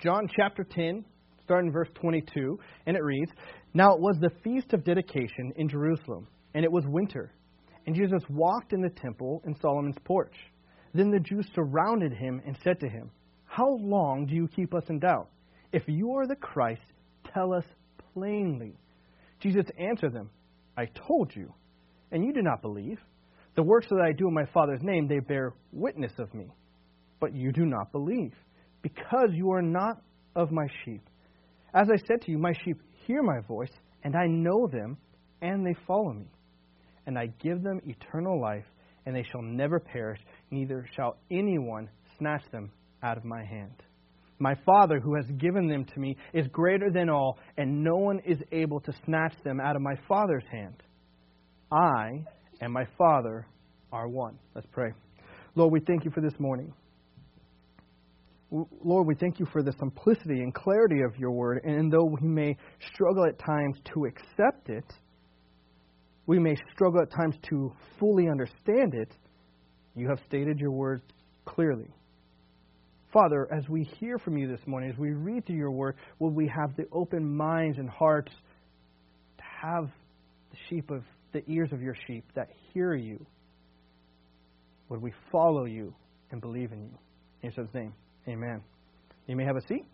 John chapter 10, starting in verse 22, and it reads, "Now it was the feast of dedication in Jerusalem, and it was winter. And Jesus walked in the temple in Solomon's porch. Then the Jews surrounded him and said to him, 'How long do you keep us in doubt? If you are the Christ, tell us plainly.' Jesus answered them, 'I told you, and you do not believe. The works that I do in my Father's name, they bear witness of me. But you do not believe, because you are not of my sheep. As I said to you, my sheep hear my voice, and I know them, and they follow me. And I give them eternal life, and they shall never perish, neither shall anyone snatch them out of my hand. My Father, who has given them to me, is greater than all, and no one is able to snatch them out of my Father's hand. I and my Father are one.'" Let's pray. Lord, we thank you for this morning. Lord, we thank you for the simplicity and clarity of your word. And though we may struggle at times to accept it, we may struggle at times to fully understand it, you have stated your word clearly. Father, as we hear from you this morning, as we read through your word, will we have the open minds and hearts to have the ears of your sheep that hear you? Would we follow you and believe in you? In Jesus' name, amen. You may have a seat.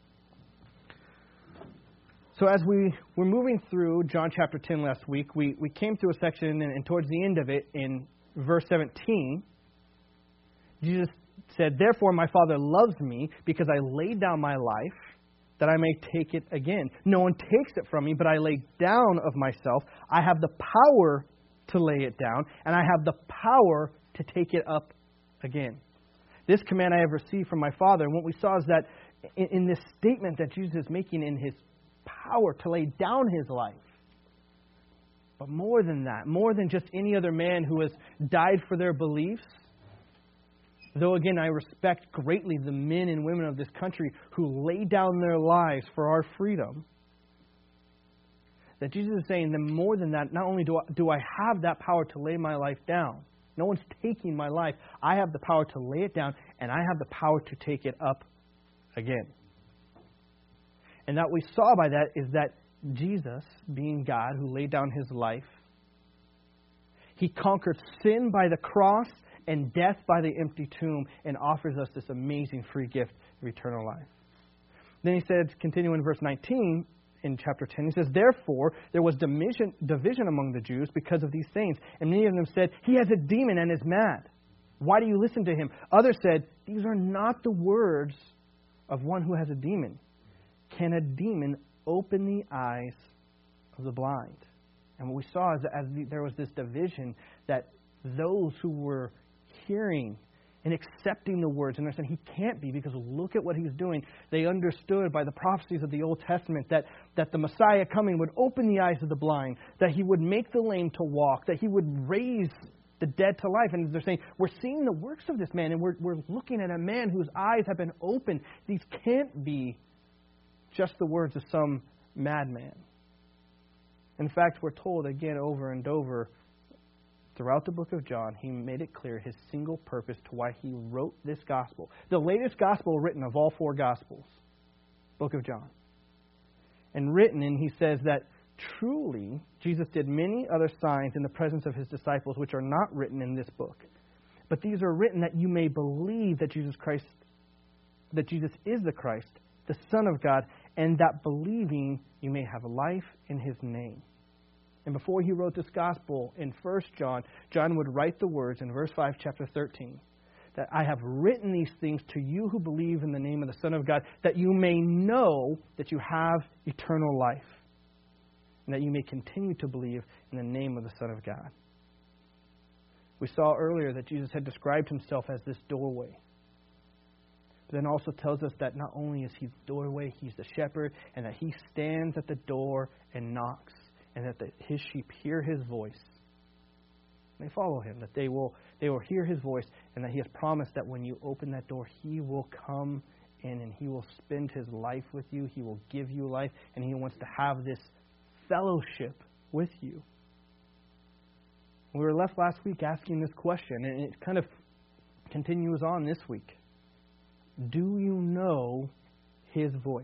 So as we were moving through John chapter 10 last week, we came through a section, and towards the end of it, in verse 17, Jesus said, "Therefore my Father loves me, because I laid down my life, that I may take it again. No one takes it from me, but I lay down of myself. I have the power to lay it down, and I have the power to take it up again. This command I have received from my Father." And what we saw is that in this statement that Jesus is making in his power to lay down his life, but more than that, more than just any other man who has died for their beliefs, though again I respect greatly the men and women of this country who lay down their lives for our freedom, that Jesus is saying that more than that, not only do I have that power to lay my life down, no one's taking my life, I have the power to lay it down, and I have the power to take it up again. And that we saw by that is that Jesus, being God who laid down his life, he conquered sin by the cross and death by the empty tomb, and offers us this amazing free gift of eternal life. Then he said, continuing in verse 19 in chapter 10, he says, "Therefore there was division among the Jews because of these things. And many of them said, 'He has a demon and is mad. Why do you listen to him?' Others said, 'These are not the words of one who has a demon. Can a demon open the eyes of the blind?'" And what we saw is that there was this division, that those who were hearing and accepting the words, and they're saying, "He can't be, because look at what he's doing." They understood by the prophecies of the Old Testament that the Messiah coming would open the eyes of the blind, that he would make the lame to walk, that he would raise the dead to life. And they're saying, we're seeing the works of this man, and we're looking at a man whose eyes have been opened. These can't be just the words of some madman. In fact, we're told again over and over throughout the book of John, he made it clear his single purpose to why he wrote this gospel. The latest gospel written of all four gospels, book of John. And written, and he says that truly Jesus did many other signs in the presence of his disciples, which are not written in this book. But these are written that you may believe that Jesus is the Christ, the Son of God, and that believing you may have life in his name. And before he wrote this gospel in 1 John, John would write the words in verse 5, chapter 13, that I have written these things to you who believe in the name of the Son of God, that you may know that you have eternal life, and that you may continue to believe in the name of the Son of God. We saw earlier that Jesus had described himself as this doorway. But then also tells us that not only is he the doorway, he's the shepherd, and that he stands at the door and knocks, and that his sheep hear his voice. They follow him, that they will hear his voice, and that he has promised that when you open that door, he will come in and he will spend his life with you. He will give you life, and he wants to have this fellowship with you. We were left last week asking this question, and it kind of continues on this week. Do you know His voice.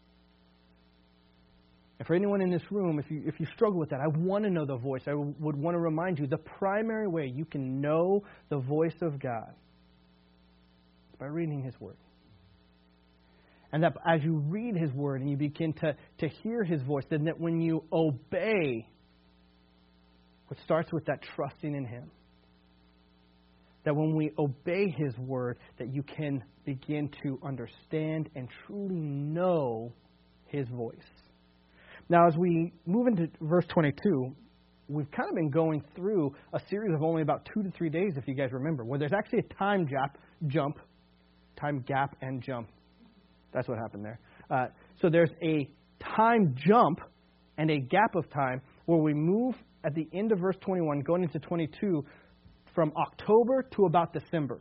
And for anyone in this room, if you struggle with that, I want to know the voice. I would want to remind you the primary way you can know the voice of God is by reading His Word. And that as you read His Word and you begin to hear His voice, then that when you obey, it starts with that trusting in Him. That when we obey His Word, that you can begin to understand and truly know His voice. Now, as we move into verse 22, we've kind of been going through a series of only about 2 to 3 days, if you guys remember, where there's actually a time gap. That's what happened there. So there's a time jump and a gap of time where we move at the end of verse 21, going into 22, from October to about December.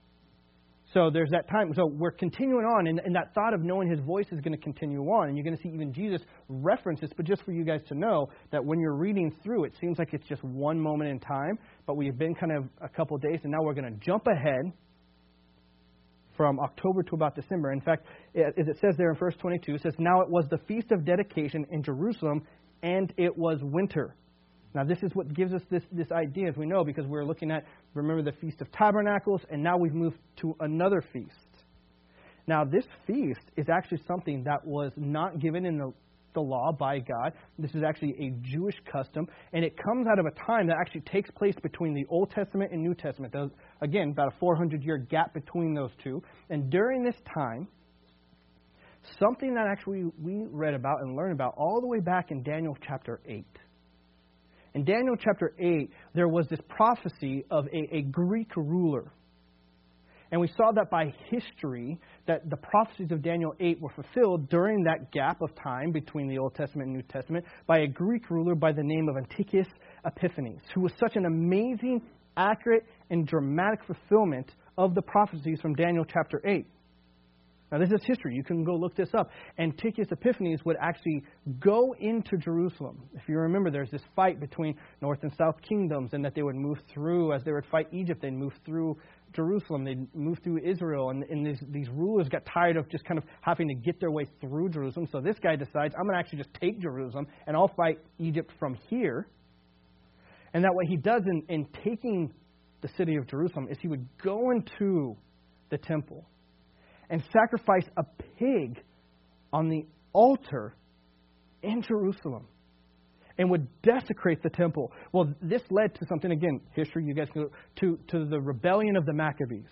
So there's that time. So we're continuing on, and that thought of knowing His voice is going to continue on. And you're going to see even Jesus reference this. But just for you guys to know that when you're reading through, it seems like it's just one moment in time. But we've been kind of a couple of days, and now we're going to jump ahead from October to about December. In fact, as it says there in verse 22, it says, "Now it was the Feast of Dedication in Jerusalem, and it was winter." Now, this is what gives us this idea, as we know, because we're looking at, remember, the Feast of Tabernacles, and now we've moved to another feast. Now, this feast is actually something that was not given in the law by God. This is actually a Jewish custom, and it comes out of a time that actually takes place between the Old Testament and New Testament. There's, again, about a 400-year gap between those two. And during this time, something that actually we read about and learned about all the way back in Daniel chapter 8. In Daniel chapter 8, there was this prophecy of a Greek ruler. And we saw that by history, that the prophecies of Daniel 8 were fulfilled during that gap of time between the Old Testament and New Testament by a Greek ruler by the name of Antiochus Epiphanes, who was such an amazing, accurate, and dramatic fulfillment of the prophecies from Daniel chapter 8. Now, this is history. You can go look this up. Antiochus Epiphanes would actually go into Jerusalem. If you remember, there's this fight between north and south kingdoms, and that they would move through, as they would fight Egypt, they'd move through Jerusalem. They'd move through Israel. And these rulers got tired of just kind of having to get their way through Jerusalem. So this guy decides, I'm going to actually just take Jerusalem, and I'll fight Egypt from here. And that what he does in taking the city of Jerusalem is he would go into the temple and sacrifice a pig on the altar in Jerusalem and would desecrate the temple. Well, this led to something, again, history, you guys can go to the rebellion of the Maccabees.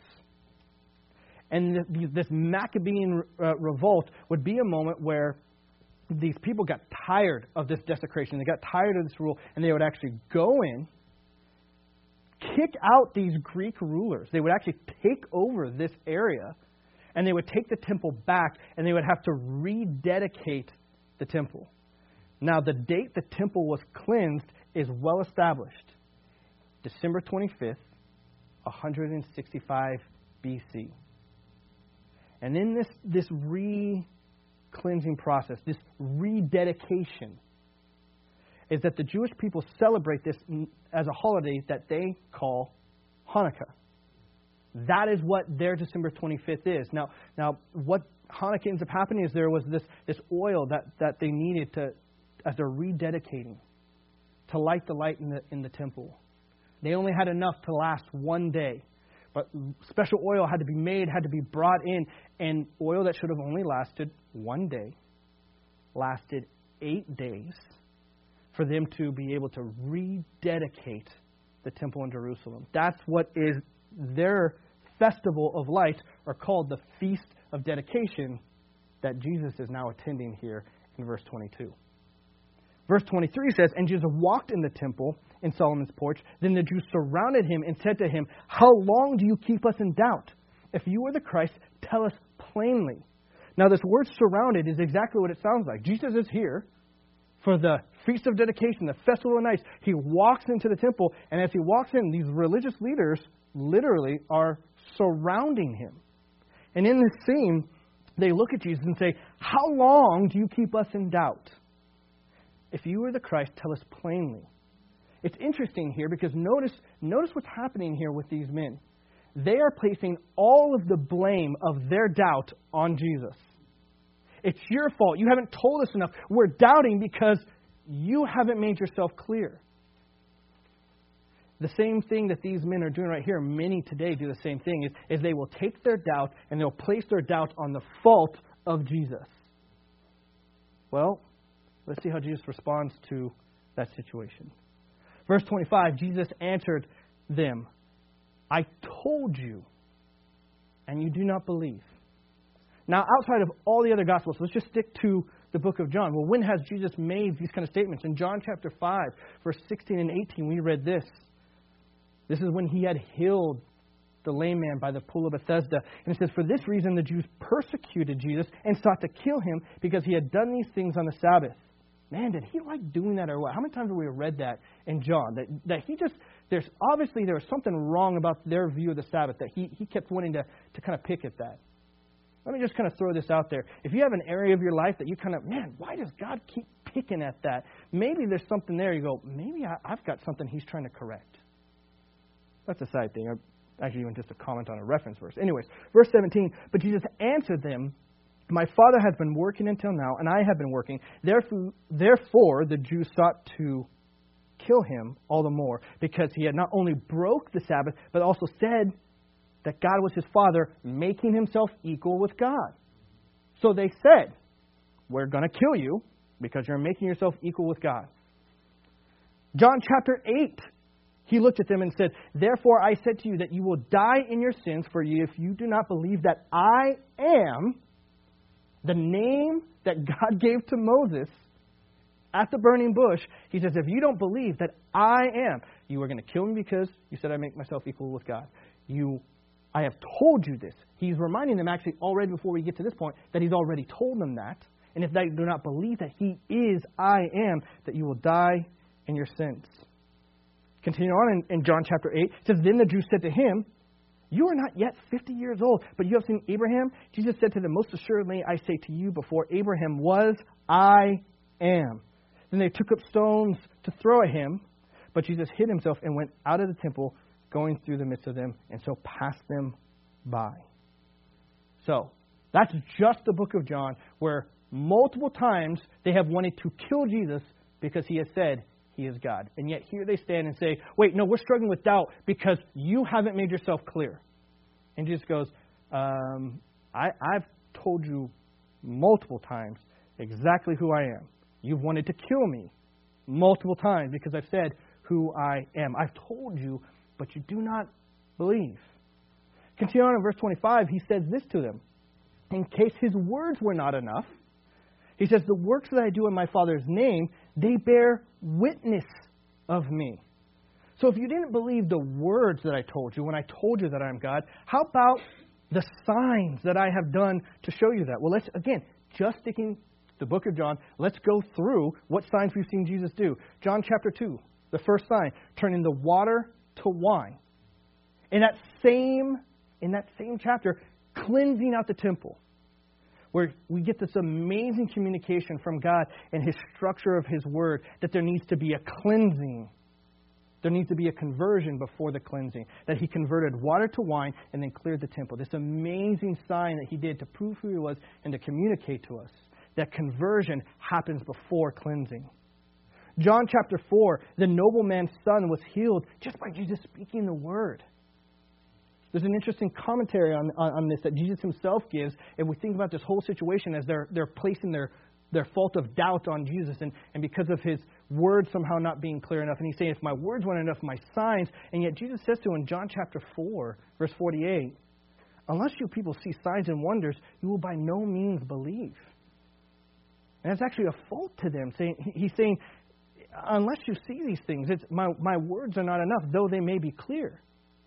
And this Maccabean revolt would be a moment where these people got tired of this desecration. They got tired of this rule, and they would actually go in, kick out these Greek rulers. They would actually take over this area, and they would take the temple back, and they would have to rededicate the temple. Now, the date the temple was cleansed is well established. December 25th, 165 BC. And in this re-cleansing process, this rededication, is that the Jewish people celebrate this as a holiday that they call Hanukkah. That is what their December 25th is. Now, what Hanukkah ends up happening is there was this oil that they needed to, as they're rededicating, to light the light in the temple. They only had enough to last one day. But special oil had to be made, had to be brought in, and oil that should have only lasted one day lasted 8 days for them to be able to rededicate the temple in Jerusalem. That's what is their festival of lights, are called the Feast of Dedication, that Jesus is now attending here in verse 22. Verse 23 says, "And Jesus walked in the temple in Solomon's porch. Then the Jews surrounded him and said to him, 'How long do you keep us in doubt? If you are the Christ, tell us plainly.'" Now, this word surrounded is exactly what it sounds like. Jesus is here for the Feast of Dedication, the Festival of Lights. He walks into the temple, and as he walks in, these religious leaders literally are surrounding him. And in this scene, they look at Jesus and say, "How long do you keep us in doubt? If you are the Christ, tell us plainly." It's interesting here because notice what's happening here with these men. They are placing all of the blame of their doubt on Jesus. It's your fault. You haven't told us enough. We're doubting because you haven't made yourself clear. The same thing that these men are doing right here, many today do the same thing, is they will take their doubt and they'll place their doubt on the fault of Jesus. Well, let's see how Jesus responds to that situation. Verse 25, Jesus answered them, I told you, and you do not believe. Now, outside of all the other Gospels, let's just stick to the book of John. Well, when has Jesus made these kind of statements? In John chapter 5, verse 16 and 18, we read this. This is when he had healed the lame man by the pool of Bethesda. And it says, for this reason the Jews persecuted Jesus and sought to kill him because he had done these things on the Sabbath. Man, did he like doing that or what? How many times have we read that in John? That he just, there was something wrong about their view of the Sabbath, that he kept wanting to kind of pick at that. Let me just kind of throw this out there. If you have an area of your life that you kind of, man, why does God keep picking at that? Maybe there's something there. You go, maybe I've got something he's trying to correct. That's a side thing. Actually, even just a comment on a reference verse. Anyways, verse 17, but Jesus answered them, my Father has been working until now, and I have been working. Therefore, the Jews sought to kill him all the more, because he had not only broke the Sabbath, but also said that God was his Father, making himself equal with God. So they said, we're going to kill you because you're making yourself equal with God. John chapter 8, he looked at them and said, therefore I said to you that you will die in your sins, for if you do not believe that I am the name that God gave to Moses at the burning bush. He says, if you don't believe that I am, you are going to kill me because you said I make myself equal with God. I have told you this. He's reminding them actually already before we get to this point that he's already told them that. And if they do not believe that he is I am, that you will die in your sins. Continue on in John chapter 8. It says, then the Jews said to him, you are not yet 50 years old, but you have seen Abraham? Jesus said to them, most assuredly I say to you, before Abraham was, I am. Then they took up stones to throw at him, but Jesus hid himself and went out of the temple, going through the midst of them, and so passed them by. So, that's just the book of John, where multiple times they have wanted to kill Jesus because he has said he is God. And yet here they stand and say, wait, no, we're struggling with doubt because you haven't made yourself clear. And Jesus goes, I've told you multiple times exactly who I am. You've wanted to kill me multiple times because I've said who I am. I've told you, but you do not believe. Continue on in verse 25, he says this to them. In case his words were not enough, he says, the works that I do in my Father's name, they bear witness of me. So if you didn't believe the words that I told you when I told you that I'm God, how about the signs that I have done to show you that? Well, let's, again, just sticking the book of John, let's go through what signs we've seen Jesus do. John chapter 2, the first sign, turning the water to wine. In that same chapter, cleansing out the temple, where we get this amazing communication from God and his structure of his word, that there needs to be a cleansing. There needs to be a conversion before the cleansing. That he converted water to wine and then cleared the temple. This amazing sign that he did to prove who he was and to communicate to us that conversion happens before cleansing. John chapter 4, the nobleman's son was healed just by Jesus speaking the word. There's an interesting commentary on this that Jesus himself gives, and we think about this whole situation as they're placing their fault of doubt on Jesus, and because of his words somehow not being clear enough. And he's saying, if my words weren't enough, my signs. And yet Jesus says to him in John chapter 4, verse 48, unless you people see signs and wonders, you will by no means believe. And that's actually a fault to them. He's saying, unless you see these things, my words are not enough, though they may be clear.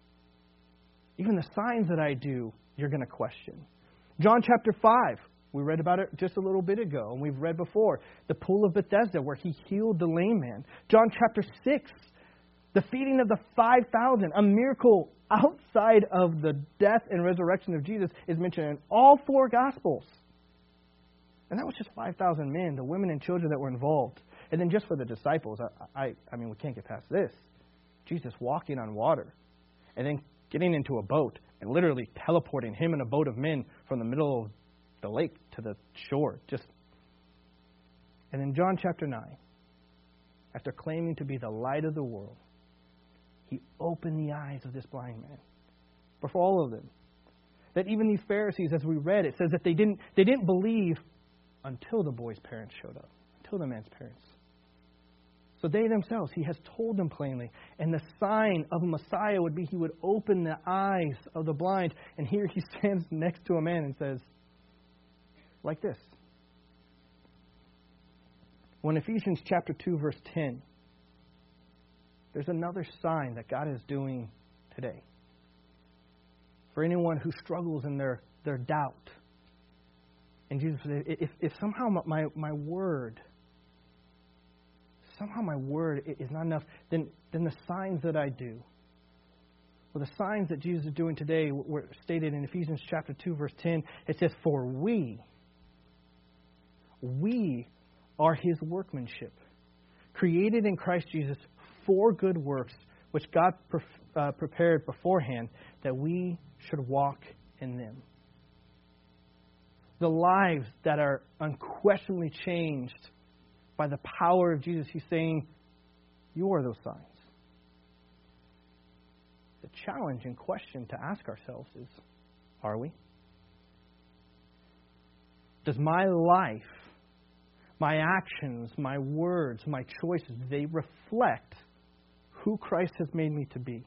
Even the signs that I do, you're going to question. John chapter 5, we read about it just a little bit ago, and we've read before. The pool of Bethesda, where he healed the lame man. John chapter 6, the feeding of the 5,000, a miracle outside of the death and resurrection of Jesus, is mentioned in all four Gospels. And that was just 5,000 men, the women and children that were involved. And then just for the disciples, I mean, we can't get past this. Jesus walking on water, and then getting into a boat and literally teleporting him and a boat of men from the middle of the lake, to the shore. And in John chapter 9, after claiming to be the light of the world, he opened the eyes of this blind man before all of them. That even these Pharisees, as we read, it says that they didn't believe until the boy's parents showed up, until the man's parents. So they themselves, he has told them plainly. And the sign of Messiah would be he would open the eyes of the blind. And here he stands next to a man and says, like this. Well, in Ephesians chapter 2, verse 10, there's another sign that God is doing today. For anyone who struggles in their doubt. And Jesus said, if somehow my word is not enough, then the signs that I do, well, the signs that Jesus is doing today were stated in Ephesians chapter 2, verse 10. It says, for we are His workmanship, created in Christ Jesus for good works, which God prepared beforehand that we should walk in them. The lives that are unquestionably changed by the power of Jesus, He's saying, you are those signs. The challenge and question to ask ourselves is, are we? Does my life, my actions, my words, my choices, they reflect who Christ has made me to be?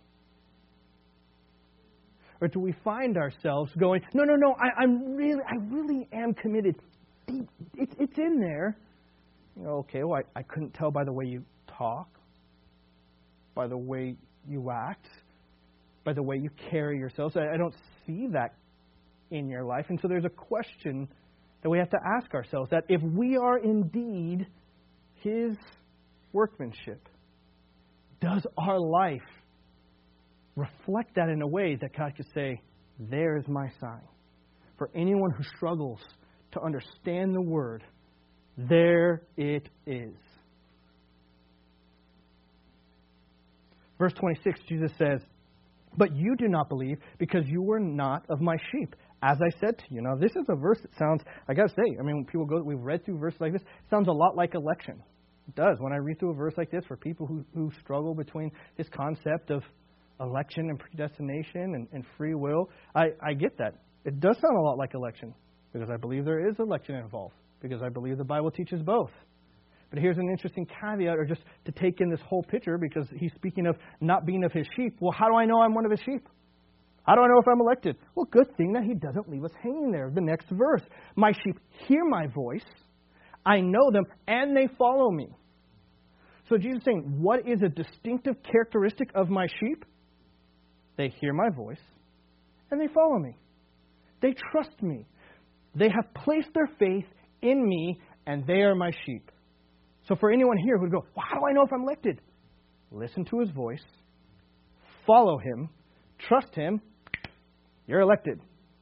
Or do we find ourselves going, no, I really am committed. It's in there. Okay, well, I couldn't tell by the way you talk, by the way you act, by the way you carry yourselves. I don't see that in your life. And so there's a question that we have to ask ourselves, that if we are indeed His workmanship, does our life reflect that in a way that God could say, there's my sign? For anyone who struggles to understand the Word, there it is. Verse 26, Jesus says, but you do not believe because you were not of my sheep, as I said to you. Now, this is a verse that sounds, I got to say, when people we've read through verses like this, it sounds a lot like election. It does. When I read through a verse like this, for people who struggle between this concept of election and predestination and free will, I get that. It does sound a lot like election, because I believe there is election involved, because I believe the Bible teaches both. But here's an interesting caveat, or just to take in this whole picture, because he's speaking of not being of His sheep. Well, how do I know I'm one of His sheep? How do I know if I'm elected? Well, good thing that He doesn't leave us hanging there. The next verse, my sheep hear my voice, I know them, and they follow me. So Jesus is saying, what is a distinctive characteristic of my sheep? They hear my voice, and they follow me. They trust me. They have placed their faith in me, and they are my sheep. So for anyone here who would go, well, how do I know if I'm elected? Listen to His voice, follow Him, trust Him, you're elected.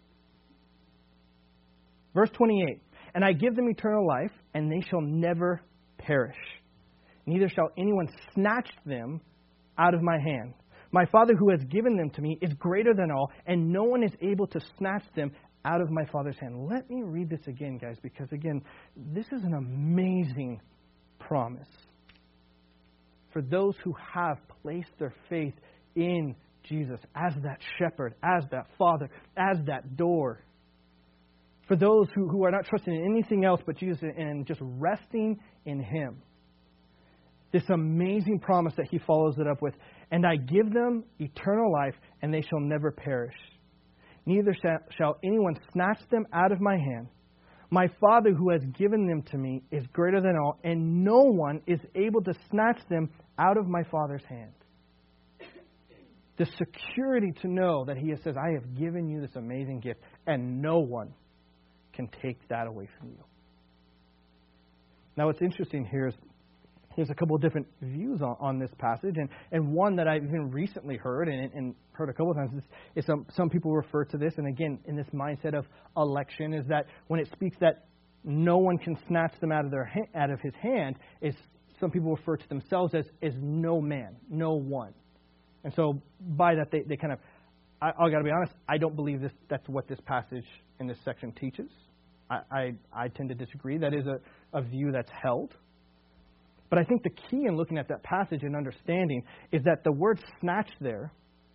Verse 28, and I give them eternal life, and they shall never perish. Neither shall anyone snatch them out of my hand. My Father who has given them to me is greater than all, and no one is able to snatch them out of my Father's hand. Let me read this again, guys, because, again, this is an amazing promise for those who have placed their faith in Jesus as that shepherd, as that Father, as that door. For those who are not trusting in anything else but Jesus and just resting in Him. This amazing promise that He follows it up with. And I give them eternal life, and they shall never perish. Neither shall anyone snatch them out of my hand. My Father who has given them to me is greater than all, and no one is able to snatch them out of my Father's hand. The security to know that He says, I have given you this amazing gift, and no one can take that away from you. Now, what's interesting here is there's a couple of different views on this passage, and one that I've even recently heard and heard a couple of times is some people refer to this, and again, in this mindset of election, is that when it speaks that no one can snatch them out of His hand, is some people refer to themselves as no man, no one. And so by that, they kind of, I got to be honest, I don't believe that's what this passage in this section teaches. I tend to disagree. That is a view that's held. But I think the key in looking at that passage and understanding is that the word snatched there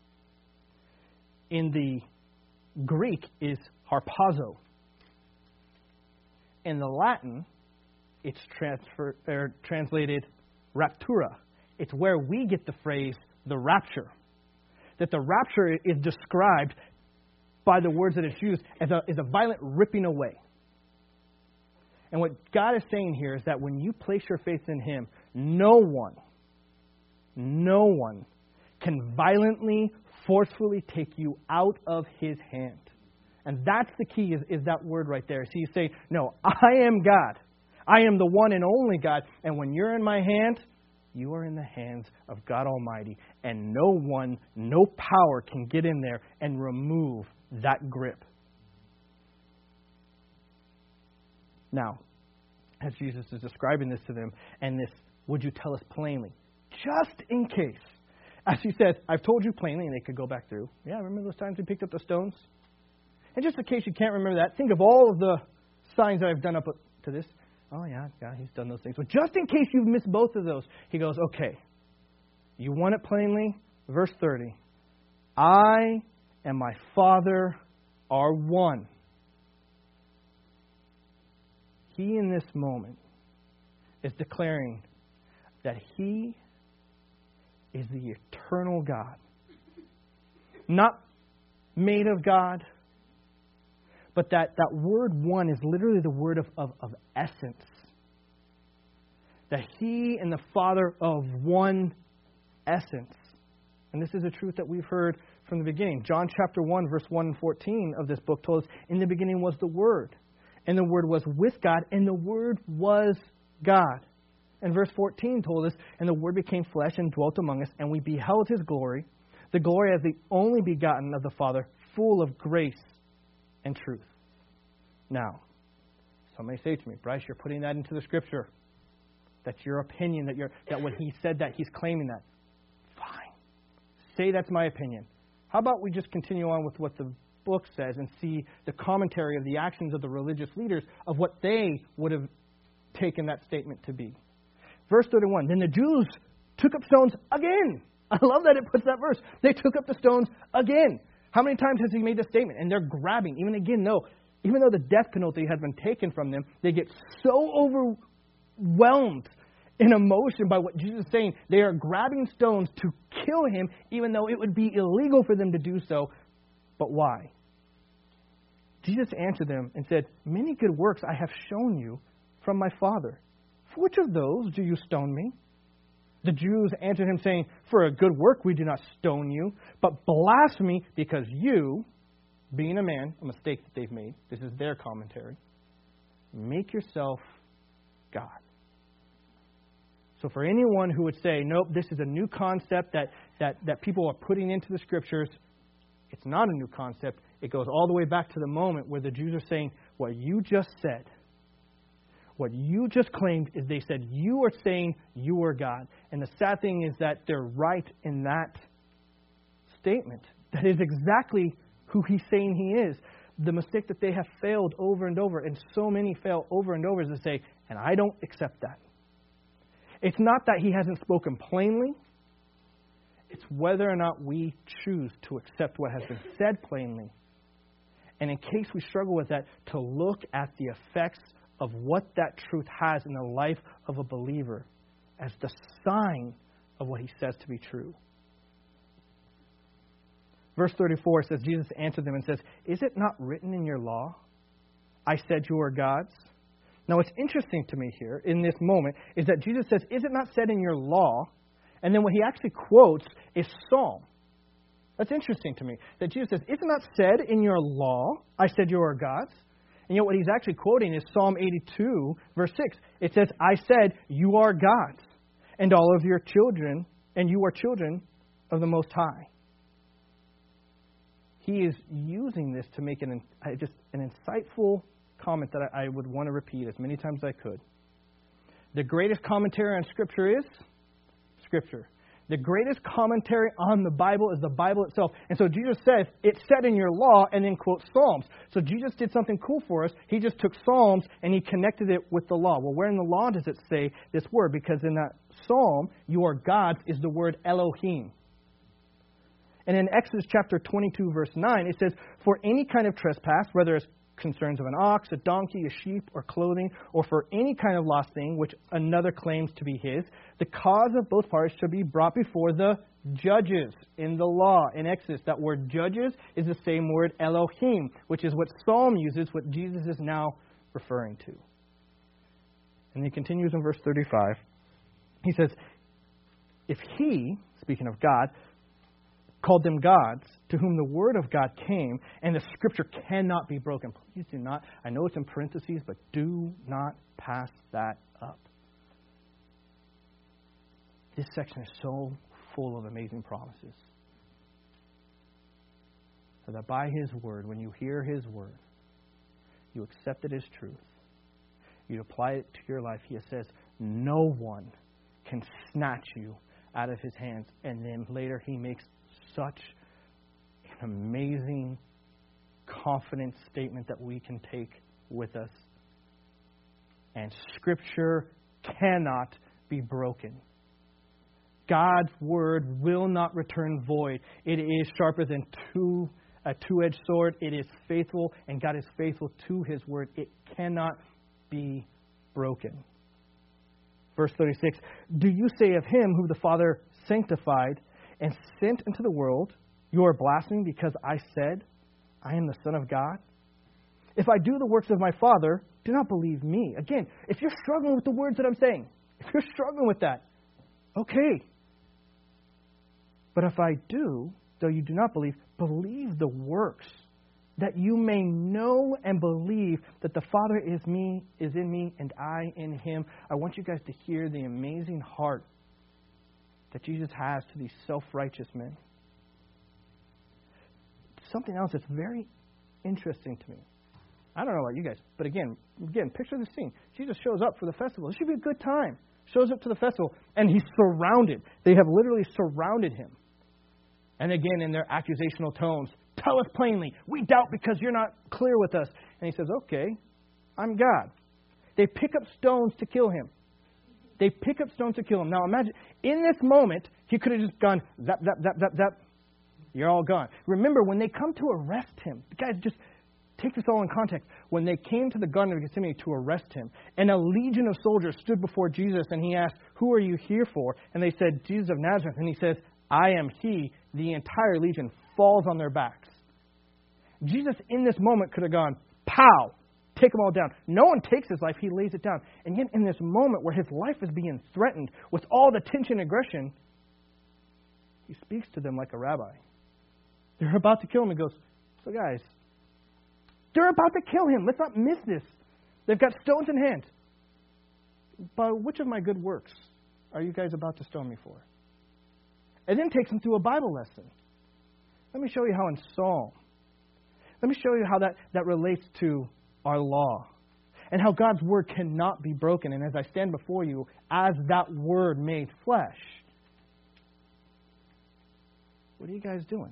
in the Greek is harpazo. In the Latin, it's translated raptura. It's where we get the phrase the rapture. That the rapture is described by the words that it's used as a violent ripping away. And what God is saying here is that when you place your faith in Him, no one can violently, forcefully take you out of His hand. And that's the key, is that word right there. So you say, no, I am God. I am the one and only God. And when you're in my hand, you are in the hands of God Almighty. And no power can get in there and remove that grip. Now, as Jesus is describing this to them, and this, would you tell us plainly? Just in case. As He says, I've told you plainly, and they could go back through. Yeah, remember those times we picked up the stones? And just in case you can't remember that, think of all of the signs that I've done up to this. Oh, yeah, He's done those things. But just in case you've missed both of those, He goes, okay, you want it plainly? Verse 30. I and my Father are one. He, in this moment, is declaring that He is the eternal God. Not made of God, but that word one is literally the word of essence. That He and the Father of one essence. And this is a truth that we've heard from the beginning. John chapter 1, verse 1 and 14 of this book told us, in the beginning was the Word. And the Word was with God, and the Word was God. And verse 14 told us, and the Word became flesh and dwelt among us, and we beheld His glory, the glory as the only begotten of the Father, full of grace and truth. Now, some may say to me, Bryce, you're putting that into the Scripture. That's your opinion, that when He said that, He's claiming that. Fine. Say that's my opinion. How about we just continue on with what the book says and see the commentary of the actions of the religious leaders of what they would have taken that statement to be. Verse 31, then the Jews took up stones again. I love that it puts that verse. They took up the stones again. How many times has He made this statement? And they're grabbing. Even though the death penalty had been taken from them, they get so overwhelmed in emotion by what Jesus is saying. They are grabbing stones to kill Him, even though it would be illegal for them to do so. But why? Jesus answered them and said, many good works I have shown you from my Father. For which of those do you stone me? The Jews answered Him, saying, for a good work we do not stone you, but blasphemy, because you, being a man, a mistake that they've made, this is their commentary, make yourself God. So for anyone who would say, nope, this is a new concept that people are putting into the Scriptures, it's not a new concept. It goes all the way back to the moment where the Jews are saying, what you just said, what you just claimed is they said, you are saying you are God. And the sad thing is that they're right in that statement. That is exactly who He's saying He is. The mistake that they have failed over and over, and so many fail over and over, is to say, and I don't accept that. It's not that He hasn't spoken plainly. It's whether or not we choose to accept what has been said plainly. And in case we struggle with that, to look at the effects of what that truth has in the life of a believer as the sign of what He says to be true. Verse 34 says, Jesus answered them and says, is it not written in your law, I said you are gods? Now what's interesting to me here in this moment is that Jesus says, is it not said in your law? And then what He actually quotes is Psalm. That's interesting to me. That Jesus says, is it not said in your law, I said you are gods? And yet what He's actually quoting is Psalm 82, verse 6. It says, I said you are gods, and all of your children, and you are children of the Most High. He is using this to make an insightful comment that I would want to repeat as many times as I could. The greatest commentary on Scripture is Scripture. The greatest commentary on the Bible is the Bible itself. And so Jesus says, it's said in your law, and then quotes Psalms. So Jesus did something cool for us. He just took Psalms and he connected it with the law. Well, where in the law does it say this word? Because in that Psalm, your gods is the word Elohim. And in Exodus chapter 22, verse 9, it says, for any kind of trespass, whether it's concerns of an ox, a donkey, a sheep, or clothing, or for any kind of lost thing which another claims to be his, the cause of both parties shall be brought before the judges in the law. In Exodus, that word judges is the same word Elohim, which is what Psalm uses, what Jesus is now referring to. And he continues in verse 35. He says, if he, speaking of God, called them gods, to whom the word of God came, and the scripture cannot be broken. Please do not, I know it's in parentheses, but do not pass that up. This section is so full of amazing promises. So that by his word, when you hear his word, you accept it as truth. You apply it to your life. He says, no one can snatch you out of his hands. And then later he makes such an amazing, confident statement that we can take with us. And Scripture cannot be broken. God's word will not return void. It is sharper than a two-edged sword. It is faithful, and God is faithful to his word. It cannot be broken. Verse 36, do you say of him who the Father sanctified and sent into the world, you are blaspheming because I said, I am the Son of God? If I do the works of my Father, do not believe me. Again, if you're struggling with the words that I'm saying, if you're struggling with that, okay. But if I do, though you do not believe, believe the works, that you may know and believe that the Father is in me, and I in him. I want you guys to hear the amazing heart that Jesus has to these self-righteous men. Something else that's very interesting to me. I don't know about you guys, but again, picture the scene. Jesus shows up for the festival. It should be a good time. Shows up to the festival, and he's surrounded. They have literally surrounded him. And again, in their accusational tones, tell us plainly. We doubt because you're not clear with us. And he says, okay, I'm God. They pick up stones to kill him. They pick up stones to kill him. Now imagine, in this moment, he could have just gone, zap, zap, zap, zap, zap. You're all gone. Remember, when they come to arrest him, guys, just take this all in context. When they came to the Garden of Gethsemane to arrest him, and a legion of soldiers stood before Jesus, and he asked, who are you here for? And they said, Jesus of Nazareth. And he says, I am he. The entire legion falls on their backs. Jesus, in this moment, could have gone, pow, take them all down. No one takes his life. He lays it down. And yet, in this moment where his life is being threatened with all the tension and aggression, he speaks to them like a rabbi. They're about to kill him. He goes, so guys, they're about to kill him. Let's not miss this. They've got stones in hand. But which of my good works are you guys about to stone me for? And then takes them through a Bible lesson. Let me show you how in Psalm. Let me show you how that relates to our law. And how God's word cannot be broken. And as I stand before you, as that word made flesh, what are you guys doing?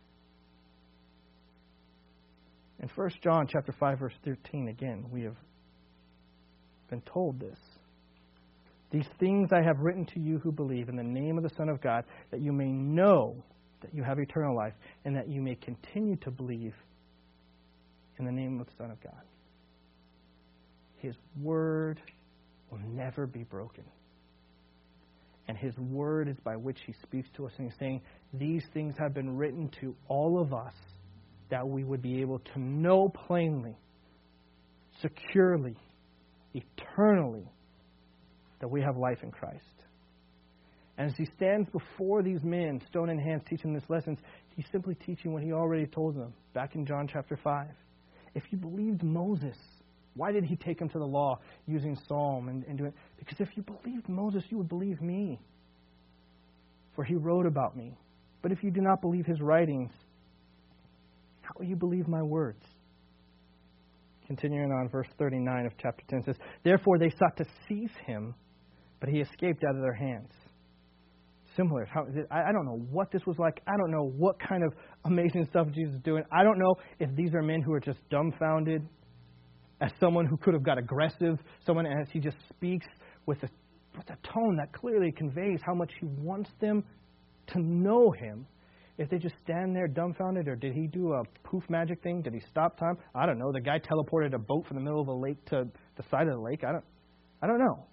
In 1 John chapter 5, verse 13, again, we have been told this. These things I have written to you who believe in the name of the Son of God, that you may know that you have eternal life, and that you may continue to believe in the name of the Son of God. His word will never be broken. And his word is by which he speaks to us, and he's saying, these things have been written to all of us, that we would be able to know plainly, securely, eternally, that we have life in Christ. And as he stands before these men, stone in hand, teaching these lessons, he's simply teaching what he already told them back in John chapter 5. If you believed Moses, why did he take him to the law using Psalm and doing it? Because if you believed Moses, you would believe me, for he wrote about me. But if you do not believe his writings, how will you believe my words? Continuing on, verse 39 of chapter 10 says, therefore they sought to seize him, but he escaped out of their hands. similar. I don't know what this was like. I don't know what kind of amazing stuff Jesus is doing. I don't know if these are men who are just dumbfounded as someone who could have got aggressive, someone as he just speaks with a tone that clearly conveys how much he wants them to know him. If they just stand there dumbfounded, or did he do a poof magic thing? Did he stop time? I don't know. The guy teleported a boat from the middle of a lake to the side of the lake. I don't know.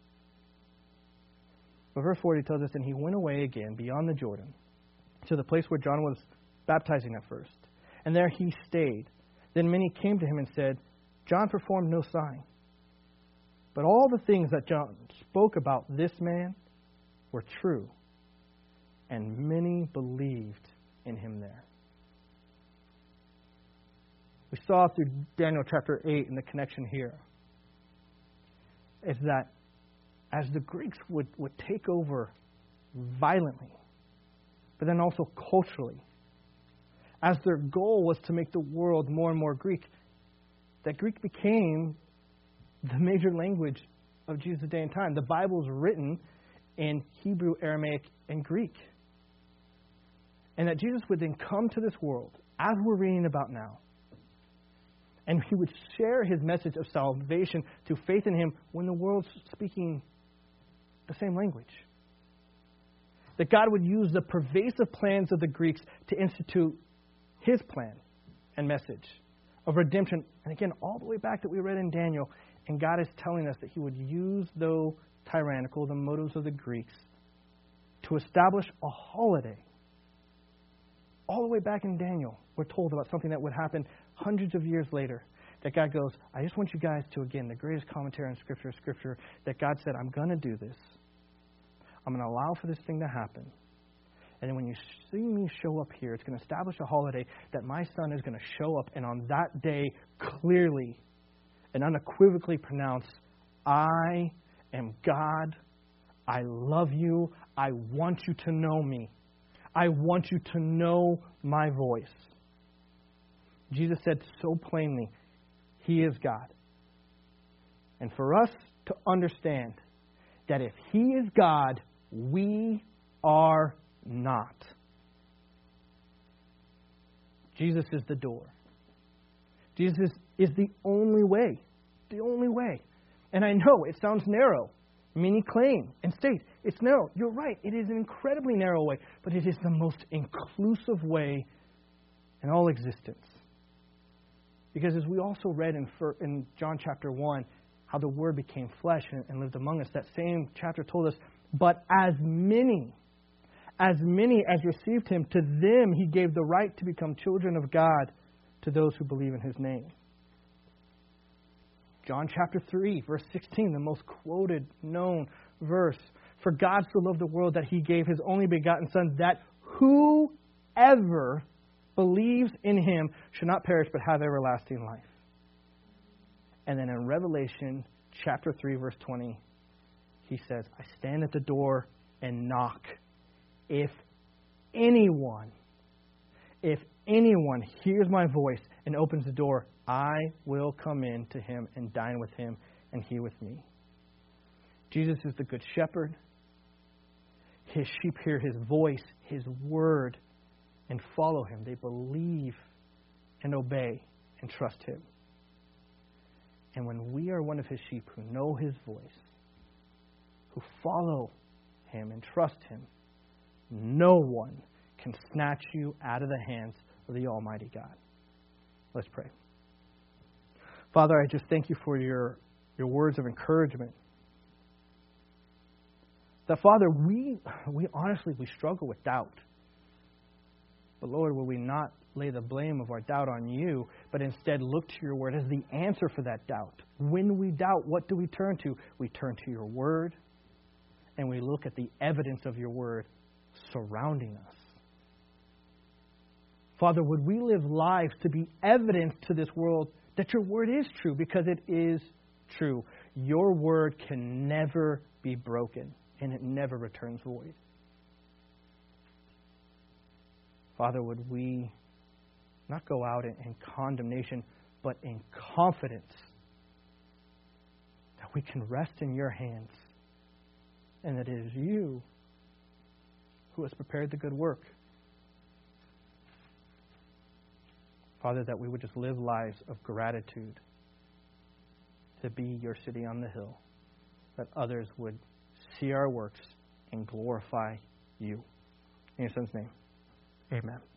But verse 40 tells us, and he went away again beyond the Jordan to the place where John was baptizing at first. And there he stayed. Then many came to him and said, John performed no sign. But all the things that John spoke about this man were true. And many believed in him there. We saw through Daniel chapter 8 and the connection here is that as the Greeks would take over violently, but then also culturally, as their goal was to make the world more and more Greek, that Greek became the major language of Jesus' day and time. The Bible is written in Hebrew, Aramaic, and Greek. And that Jesus would then come to this world, as we're reading about now, and he would share his message of salvation through faith in him when the world's speaking the same language. That God would use the pervasive plans of the Greeks to institute his plan and message of redemption. And again, all the way back that we read in Daniel, and God is telling us that he would use, though tyrannical, the motives of the Greeks to establish a holiday. All the way back in Daniel, we're told about something that would happen hundreds of years later. That God goes, I just want you guys to, again, the greatest commentary on Scripture, that God said, I'm going to do this. I'm going to allow for this thing to happen. And then when you see me show up here, it's going to establish a holiday that my Son is going to show up and on that day clearly and unequivocally pronounce, I am God. I love you. I want you to know me. I want you to know my voice. Jesus said so plainly, he is God. And for us to understand that if he is God, we are not. Jesus is the door. Jesus is the only way. The only way. And I know it sounds narrow. Many claim and state it's narrow. You're right. It is an incredibly narrow way, but it is the most inclusive way in all existence. Because as we also read in John chapter 1, how the Word became flesh and lived among us, that same chapter told us, but as many as received him, to them he gave the right to become children of God, to those who believe in his name. John chapter 3, verse 16, the most quoted, known verse. For God so loved the world that he gave his only begotten Son, that whoever believes in him should not perish but have everlasting life. And then in Revelation chapter 3, verse 20, he says, I stand at the door and knock. If anyone hears my voice and opens the door, I will come in to him and dine with him and he with me. Jesus is the good shepherd. His sheep hear his voice, his word, and follow him. They believe and obey and trust him. And when we are one of his sheep who know his voice, who follow him and trust him, no one can snatch you out of the hands of the Almighty God. Let's pray. Father, I just thank you for your words of encouragement. That, Father, we honestly struggle with doubt. But, Lord, will we not lay the blame of our doubt on you, but instead look to your word as the answer for that doubt? When we doubt, what do we turn to? We turn to your word, and we look at the evidence of your word surrounding us. Father, would we live lives to be evidence to this world that your word is true, because it is true. Your word can never be broken, and it never returns void. Father, would we not go out in condemnation, but in confidence that we can rest in your hands, and that it is you who has prepared the good work. Father, that we would just live lives of gratitude to be your city on the hill, that others would see our works and glorify you. In your Son's name, amen.